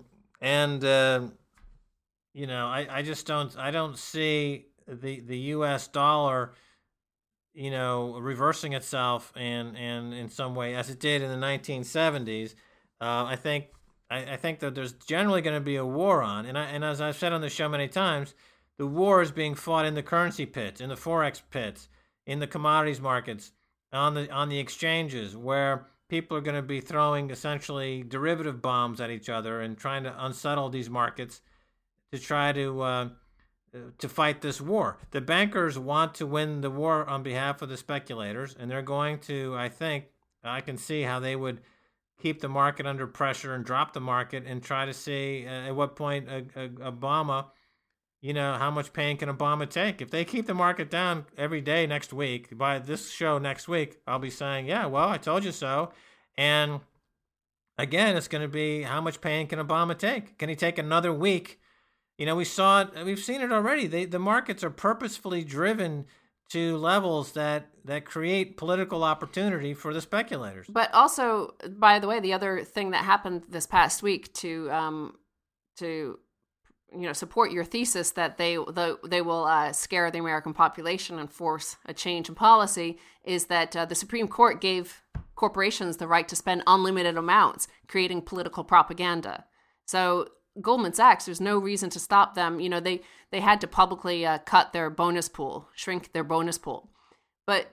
don't see the U.S. dollar, reversing itself and in some way as it did in the 1970s. I think that there's generally going to be a war on, and as I've said on the show many times. The war is being fought in the currency pits, in the Forex pits, in the commodities markets, on the exchanges, where people are going to be throwing essentially derivative bombs at each other and trying to unsettle these markets to try to fight this war. The bankers want to win the war on behalf of the speculators, and they're going to, I can see how they would keep the market under pressure and drop the market and try to see at what point Obama... how much pain can Obama take? If they keep the market down every day next week, by this show next week, I'll be saying, yeah, well, I told you so. And again, it's going to be how much pain can Obama take? Can he take another week? We've seen it already. The markets are purposefully driven to levels that create political opportunity for the speculators. But also, by the way, the other thing that happened this past week to support your thesis that they will scare the American population and force a change in policy, is that the Supreme Court gave corporations the right to spend unlimited amounts creating political propaganda. So Goldman Sachs, there's no reason to stop them. They had to publicly cut their bonus pool, shrink their bonus pool. But,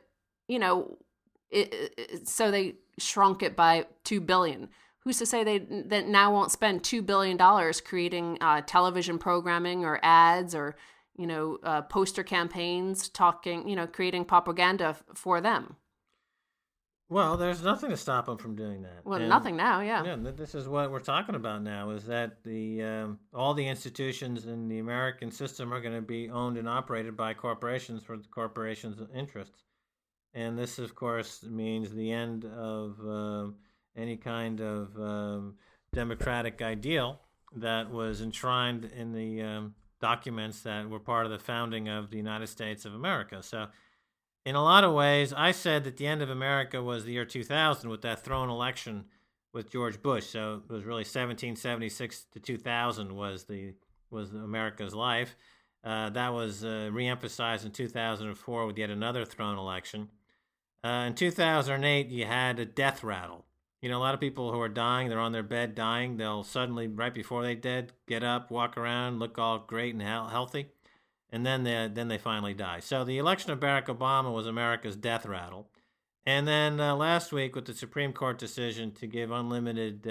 so they shrunk it by $2 billion. Who's to say they now won't spend $2 billion creating television programming or ads or, poster campaigns creating propaganda for them? Well, there's nothing to stop them from doing that. Well, nothing now, yeah. Yeah, this is what we're talking about now, is that all the institutions in the American system are going to be owned and operated by corporations for the corporations' interests. And this, of course, means the end of any kind of democratic ideal that was enshrined in the documents that were part of the founding of the United States of America. So in a lot of ways, I said that the end of America was the year 2000 with that thrown election with George Bush. So it was really 1776 to 2000 was America's life. That was reemphasized in 2004 with yet another thrown election. In 2008, you had a death rattle. A lot of people who are dying, they're on their bed dying. They'll suddenly, right before they're dead, get up, walk around, look all great and healthy. And then they finally die. So the election of Barack Obama was America's death rattle. And then last week with the Supreme Court decision to give unlimited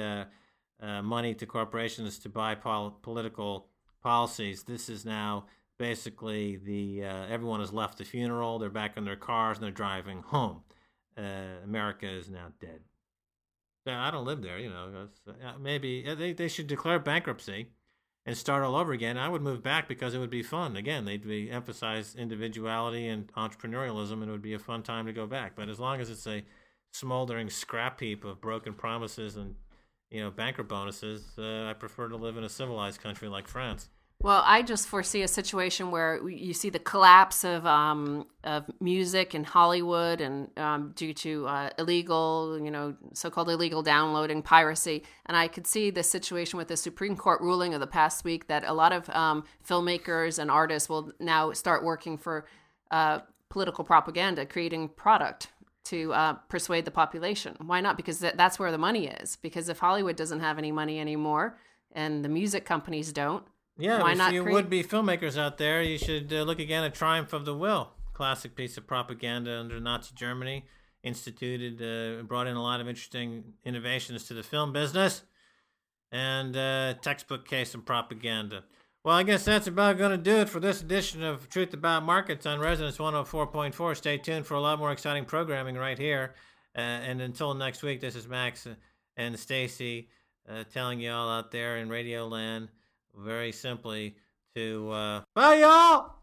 money to corporations to buy political policies, this is now basically everyone has left the funeral. They're back in their cars and they're driving home. America is now dead. I don't live there, maybe they should declare bankruptcy and start all over again. I would move back because it would be fun. Again, they'd emphasize individuality and entrepreneurialism, and it would be a fun time to go back. But as long as it's a smoldering scrap heap of broken promises and banker bonuses, I prefer to live in a civilized country like France. Well, I just foresee a situation where you see the collapse of music in Hollywood and due to illegal, so-called illegal downloading, piracy. And I could see the situation with the Supreme Court ruling of the past week that a lot of filmmakers and artists will now start working for political propaganda, creating product to persuade the population. Why not? Because that's where the money is. Because if Hollywood doesn't have any money anymore and the music companies don't, yeah, why if not you would-be filmmakers out there, you should look again at Triumph of the Will, classic piece of propaganda under Nazi Germany, instituted, brought in a lot of interesting innovations to the film business, and textbook case of propaganda. Well, I guess that's about going to do it for this edition of Truth About Markets on Resonance 104.4. Stay tuned for a lot more exciting programming right here. And until next week, this is Max and Stacy telling you all out there in Radio Land very simply to bye, y'all!